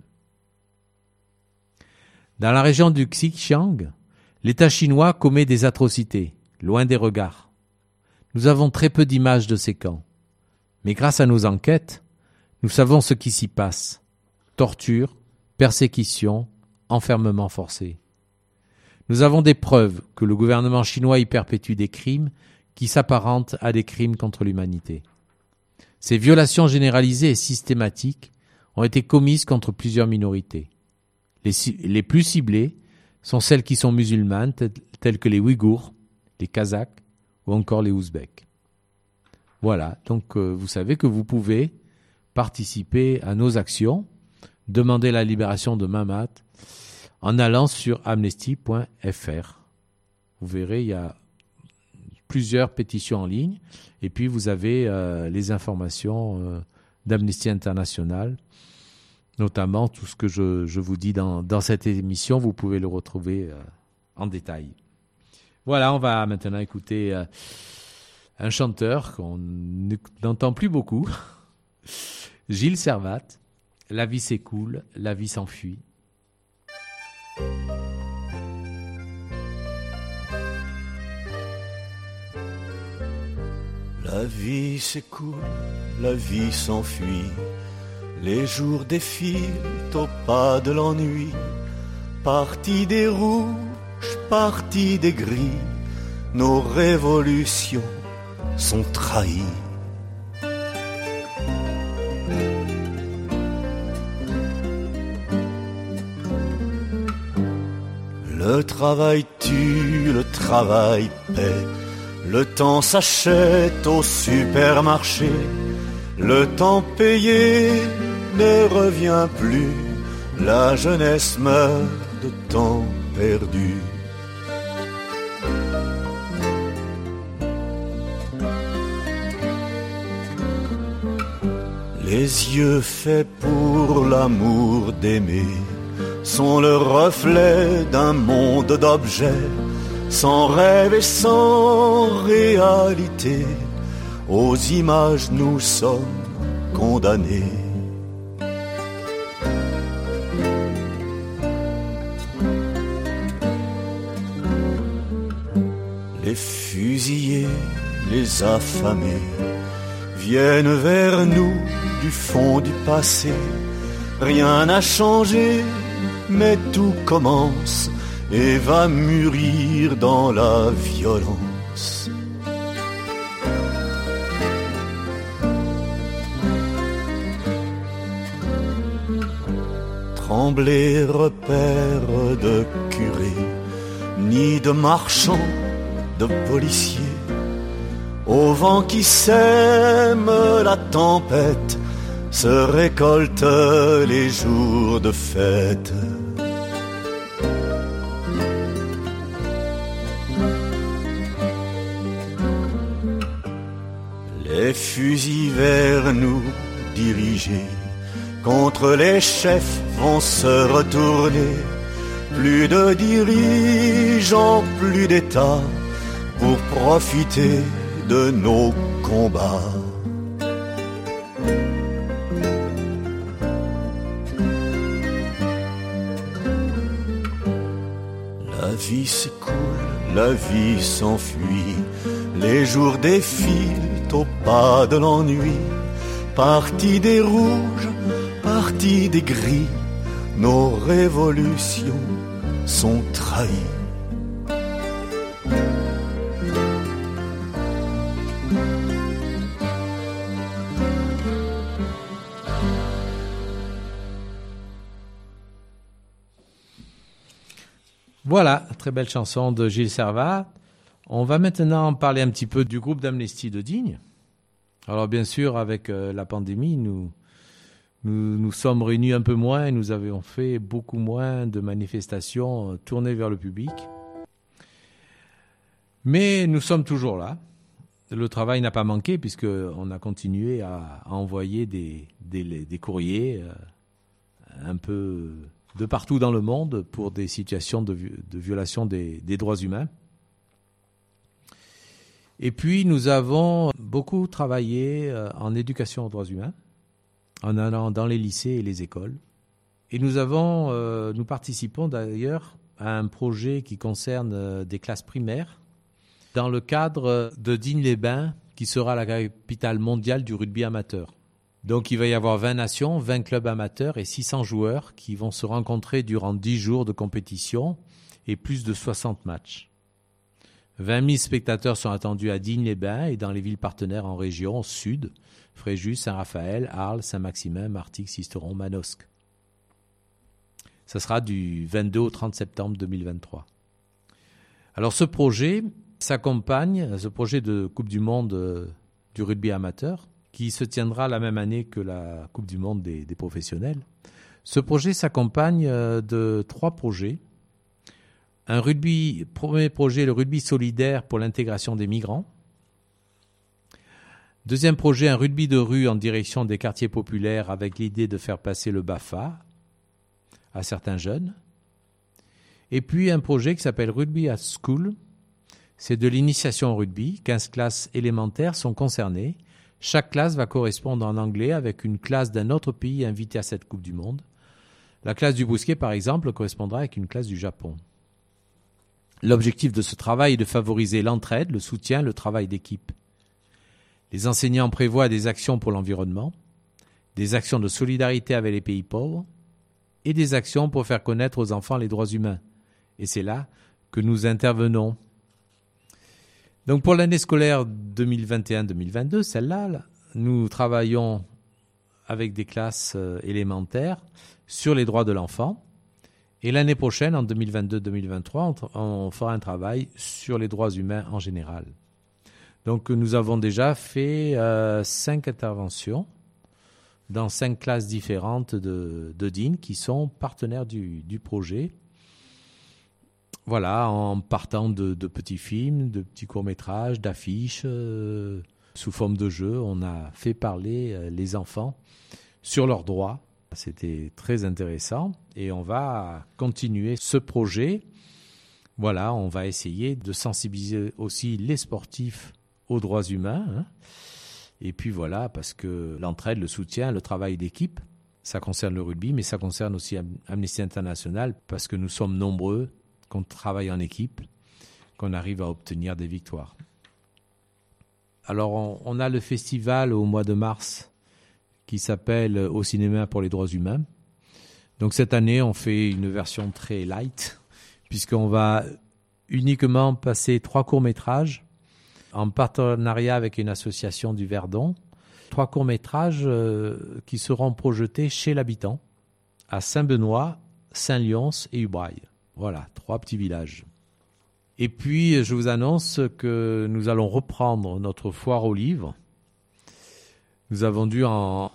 Dans la région du Xinjiang, l'État chinois commet des atrocités, loin des regards. Nous avons très peu d'images de ces camps. Mais grâce à nos enquêtes, nous savons ce qui s'y passe. Torture, persécution, enfermement forcé. Nous avons des preuves que le gouvernement chinois y perpétue des crimes qui s'apparentent à des crimes contre l'humanité. Ces violations généralisées et systématiques ont été commises contre plusieurs minorités. Les plus ciblées sont celles qui sont musulmanes, telles que les Ouïghours, les Kazakhs ou encore les Ouzbeks. Voilà, donc vous savez que vous pouvez participer à nos actions, demander la libération de Mahamat en allant sur amnesty.fr. Vous verrez, il y a plusieurs pétitions en ligne et puis vous avez les informations d'Amnesty International, notamment tout ce que je vous dis dans cette émission, vous pouvez le retrouver en détail. Voilà, on va maintenant écouter un chanteur qu'on n'entend plus beaucoup, Gilles Servat, « La vie s'écoule, la vie s'enfuit ». La vie s'écoule, la vie s'enfuit, les jours défilent au pas de l'ennui, parti des rouges, parti des gris, nos révolutions sont trahies. Le travail tue, le travail paie, le temps s'achète au supermarché, le temps payé ne revient plus, la jeunesse meurt de temps perdu. Les yeux faits pour l'amour d'aimer sont le reflet d'un monde d'objets, sans rêve et sans réalité. Aux images nous sommes condamnés. Les fusillés, les affamés viennent vers nous du fond du passé. Rien n'a changé, mais tout commence et va mûrir dans la violence. Trembler repère de curés, ni de marchands, de policiers. Au vent qui sème la tempête, se récoltent les jours de fête. Les fusils vers nous dirigés, contre les chefs vont se retourner. Plus de dirigeants, plus d'État, pour profiter de nos combats. La vie s'écoule, la vie s'enfuit, les jours défilent au pas de l'ennui. Parti des rouges, parti des gris, nos révolutions sont trahies. Voilà, très belle chanson de Gilles Servat. On va maintenant parler un petit peu du groupe d'Amnesty de Digne. Alors bien sûr, avec la pandémie, nous sommes réunis un peu moins et nous avons fait beaucoup moins de manifestations tournées vers le public. Mais nous sommes toujours là. Le travail n'a pas manqué puisqu'on a continué à envoyer des courriers un peu de partout dans le monde pour des situations de violation des droits humains. Et puis nous avons beaucoup travaillé en éducation aux droits humains, en allant dans les lycées et les écoles. Et nous participons d'ailleurs à un projet qui concerne des classes primaires dans le cadre de Digne-les-Bains, qui sera la capitale mondiale du rugby amateur. Donc il va y avoir 20 nations, 20 clubs amateurs et 600 joueurs qui vont se rencontrer durant 10 jours de compétition et plus de 60 matchs. 20 000 spectateurs sont attendus à Digne-les-Bains et dans les villes partenaires en région sud, Fréjus, Saint-Raphaël, Arles, Saint-Maximin, Martigues, Sisteron, Manosque. Ça sera du 22 au 30 septembre 2023. Alors ce projet de Coupe du Monde du rugby amateur, qui se tiendra la même année que la Coupe du Monde des professionnels. Ce projet s'accompagne de 3 projets. Premier projet, le rugby solidaire pour l'intégration des migrants. Deuxième projet, un rugby de rue en direction des quartiers populaires avec l'idée de faire passer le BAFA à certains jeunes. Et puis un projet qui s'appelle Rugby at School. C'est de l'initiation au rugby. 15 classes élémentaires sont concernées. Chaque classe va correspondre en anglais avec une classe d'un autre pays invité à cette Coupe du Monde. La classe du Bousquet, par exemple, correspondra avec une classe du Japon. L'objectif de ce travail est de favoriser l'entraide, le soutien, le travail d'équipe. Les enseignants prévoient des actions pour l'environnement, des actions de solidarité avec les pays pauvres et des actions pour faire connaître aux enfants les droits humains. Et c'est là que nous intervenons. Donc pour l'année scolaire 2021-2022, celle-là, nous travaillons avec des classes élémentaires sur les droits de l'enfant. Et l'année prochaine, en 2022-2023, on fera un travail sur les droits humains en général. Donc nous avons déjà fait 5 interventions dans 5 classes différentes de Digne qui sont partenaires du projet. Voilà, en partant de petits films, de petits courts-métrages, d'affiches, sous forme de jeux, on a fait parler les enfants sur leurs droits. C'était très intéressant et on va continuer ce projet. Voilà, on va essayer de sensibiliser aussi les sportifs aux droits humains. Et puis voilà, parce que l'entraide, le soutien, le travail d'équipe, ça concerne le rugby, mais ça concerne aussi Amnesty International parce que nous sommes nombreux, qu'on travaille en équipe, qu'on arrive à obtenir des victoires. Alors, on a le festival au mois de mars qui s'appelle Au cinéma pour les droits humains. Donc, cette année, on fait une version très light, puisqu'on va uniquement passer 3 courts-métrages en partenariat avec une association du Verdon. 3 courts-métrages qui seront projetés chez l'habitant, à Saint-Benoît, Saint-Lyons et Ubraille. Voilà, 3 petits villages. Et puis, je vous annonce que nous allons reprendre notre foire aux livres. Nous avons dû en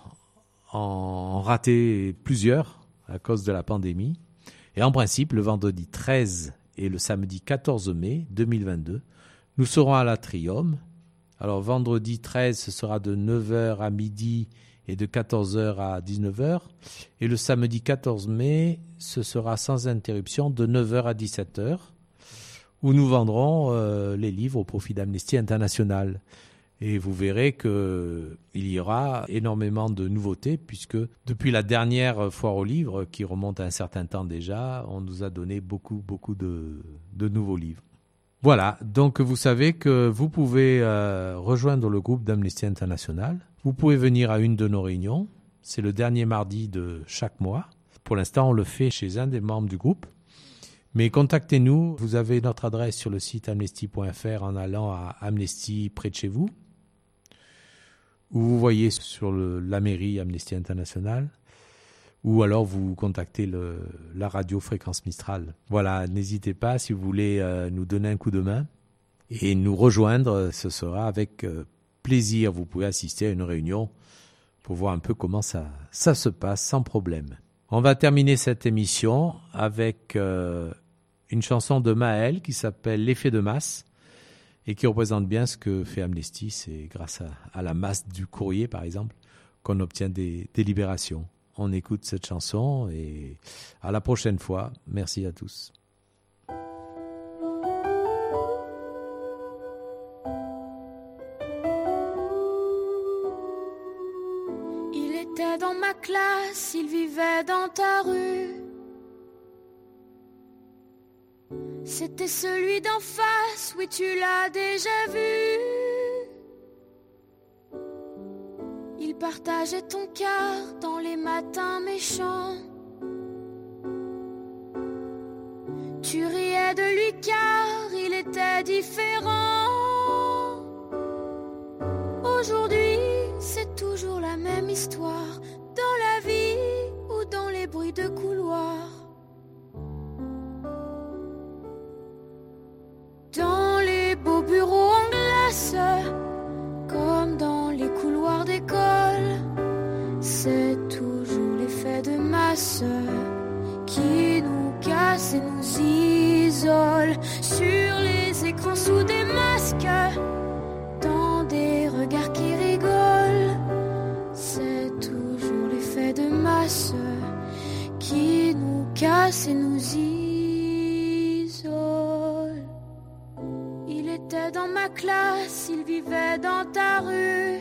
rater plusieurs à cause de la pandémie. Et en principe, le vendredi 13 et le samedi 14 mai 2022, nous serons à l'Atrium. Alors, vendredi 13, ce sera de 9h à midi et de 14h à 19h. Et le samedi 14 mai, ce sera sans interruption de 9h à 17h, où nous vendrons les livres au profit d'Amnesty International. Et vous verrez qu'il y aura énormément de nouveautés, puisque depuis la dernière foire aux livres, qui remonte à un certain temps déjà, on nous a donné beaucoup de nouveaux livres. Voilà, donc vous savez que vous pouvez rejoindre le groupe d'Amnesty International. Vous pouvez venir à une de nos réunions. C'est le dernier mardi de chaque mois. Pour l'instant, on le fait chez un des membres du groupe. Mais contactez-nous. Vous avez notre adresse sur le site amnesty.fr en allant à Amnesty près de chez vous. Ou vous voyez sur la mairie Amnesty International, ou alors vous contactez la radio Fréquence Mistral. Voilà, n'hésitez pas si vous voulez nous donner un coup de main et nous rejoindre, ce sera avec plaisir. Vous pouvez assister à une réunion pour voir un peu comment ça se passe sans problème. On va terminer cette émission avec une chanson de Maël qui s'appelle L'effet de masse, et qui représente bien ce que fait Amnesty. C'est grâce à la masse du courrier, par exemple, qu'on obtient des libérations. On écoute cette chanson et à la prochaine fois. Merci à tous. Il était dans ma classe, il vivait dans ta rue. C'était celui d'en face, oui tu l'as déjà vu. Il partageait ton cœur dans les matins méchants. Tu riais de lui car il était différent. Aujourd'hui, c'est toujours la même histoire, dans la vie ou dans les bruits de couloir. Dans les beaux bureaux en glace, comme dans les couloirs d'école, c'est toujours l'effet de masse qui nous casse et nous isole. Sur les écrans sous des masques, dans des regards qui rigolent, c'est toujours l'effet de masse qui nous casse et nous isole. Il était dans ma classe, il vivait dans ta rue.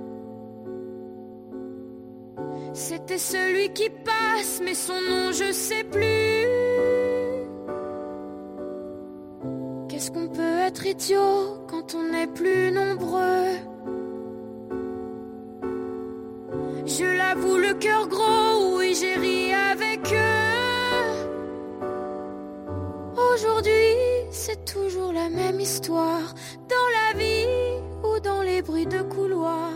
C'était celui qui passe, mais son nom je sais plus. Qu'est-ce qu'on peut être idiot quand on n'est plus nombreux? Je l'avoue, le cœur gros, oui j'ai ri avec eux. Aujourd'hui, c'est toujours la même histoire, dans la vie ou dans les bruits de couloir.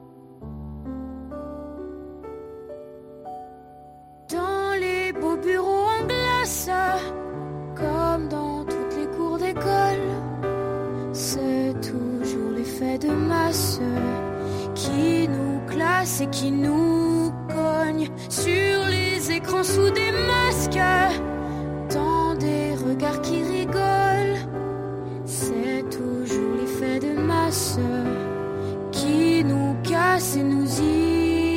Dans les beaux bureaux en glace, comme dans toutes les cours d'école, c'est toujours l'effet de masse qui nous classe et qui nous cogne. Sur les écrans sous des masques, dans des regards qui rigolent, c'est toujours l'effet de masse qui nous casse et nous isole.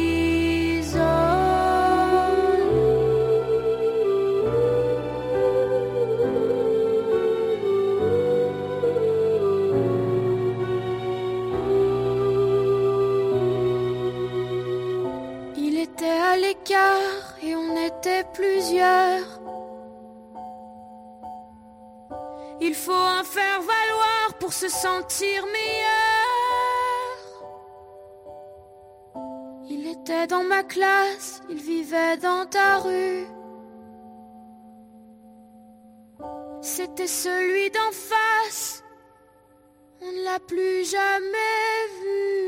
Il était à l'écart et on était plusieurs. Il faut en faire valoir pour se sentir meilleur. Il était dans ma classe, il vivait dans ta rue. C'était celui d'en face, on ne l'a plus jamais vu.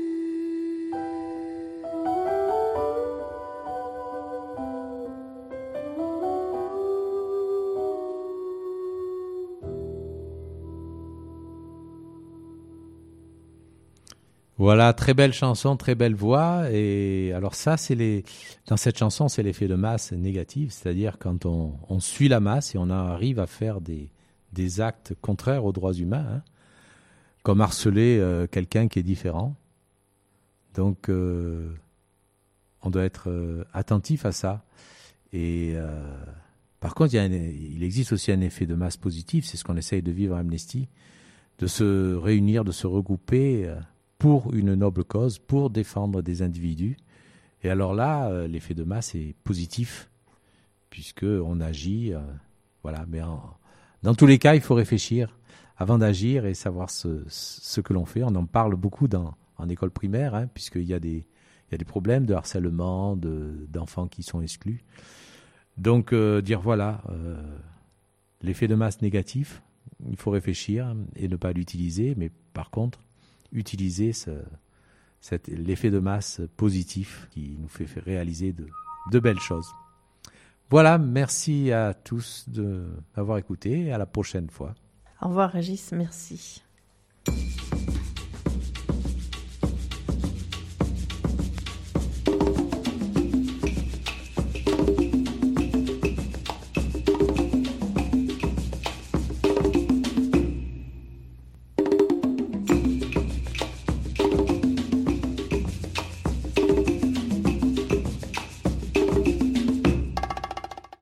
Voilà, très belle chanson, très belle voix. Et alors ça, dans cette chanson, c'est l'effet de masse négatif, c'est-à-dire quand on suit la masse et on arrive à faire des actes contraires aux droits humains, hein, comme harceler quelqu'un qui est différent. Donc, on doit être attentif à ça. Et Par contre, il existe aussi un effet de masse positif, c'est ce qu'on essaye de vivre à Amnesty, de se réunir, de se regrouper pour une noble cause, pour défendre des individus. Et alors là, l'effet de masse est positif, puisqu'on agit. Voilà. Mais dans tous les cas, il faut réfléchir avant d'agir et savoir ce que l'on fait. On en parle beaucoup en école primaire, puisqu'il y a des problèmes de harcèlement, d'enfants qui sont exclus. Donc, dire voilà, l'effet de masse négatif, il faut réfléchir et ne pas l'utiliser, mais par contre, utiliser l'effet de masse positif qui nous fait réaliser de belles choses. Voilà, merci à tous d'avoir écouté et à la prochaine fois. Au revoir Régis, merci.